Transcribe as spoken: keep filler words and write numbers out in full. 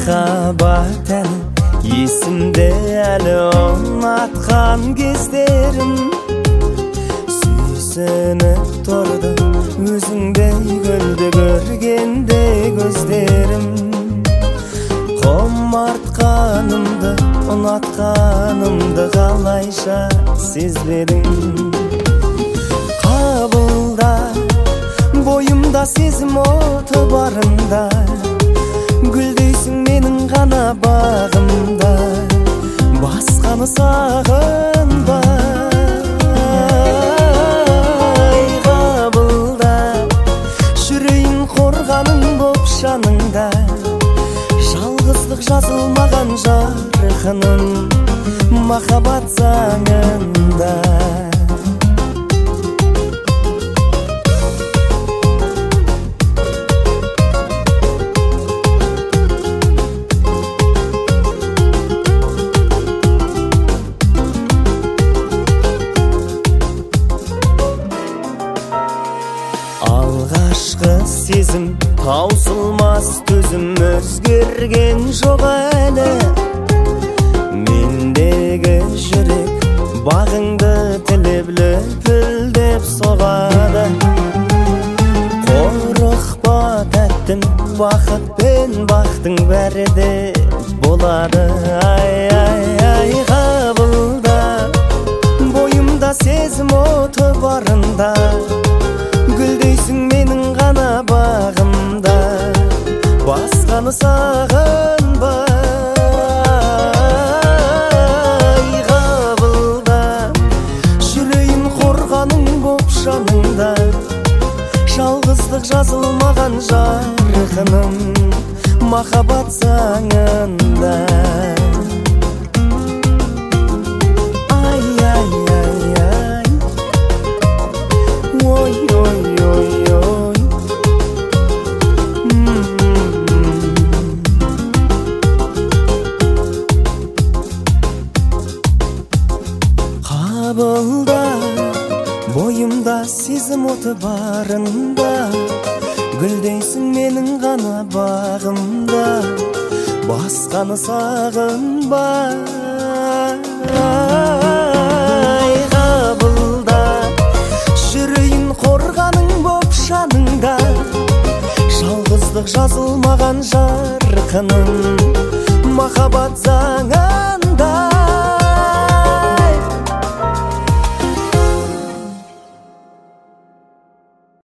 махаббат әні есімде әлі ұнатқан кездерім. Сүйсініп тұрды өзіңдей гүлді көргенде көздерім. Құмартқанымды, ұнатқанымды қалайша сезбедің. Қабылда, бойымда сезім оты барында, гүлдейсің менің ғана бағымда, басқаны сағынба. Қабылда, жүрейін қорғаның боп жаныңда, жалғыздық жазылмаған жарқыным махаббат заңында. Алғашқы сезім таусылмас төзім өзгерген жоқ әлі. Мендегі жүрек бағыңды тілеп лүпілдеп соғады. Қорықпа тәттім, бақыт пен бақтың бәрі де болады. Ай, ай, ай, қабылда, бойымда сезім оты барында, гүлдейсің менің ғана бағымда, басқаны сағынба. Қабылда, жүрейін қорғаның боп жаныңда, жалғыздық жазылмаған жарқыным махаббат заңында. Ай, ай, ай, ай, ой, ой, ой, ой. Қабылда, бойымда сезім оты барында, гүлдейсің менің ғана бағымда, басқаны сағынба. Қабылда, жүрейін қорғаның боп жаныңда, жалғыздық жазылмаған жарқыным махаббат заңында.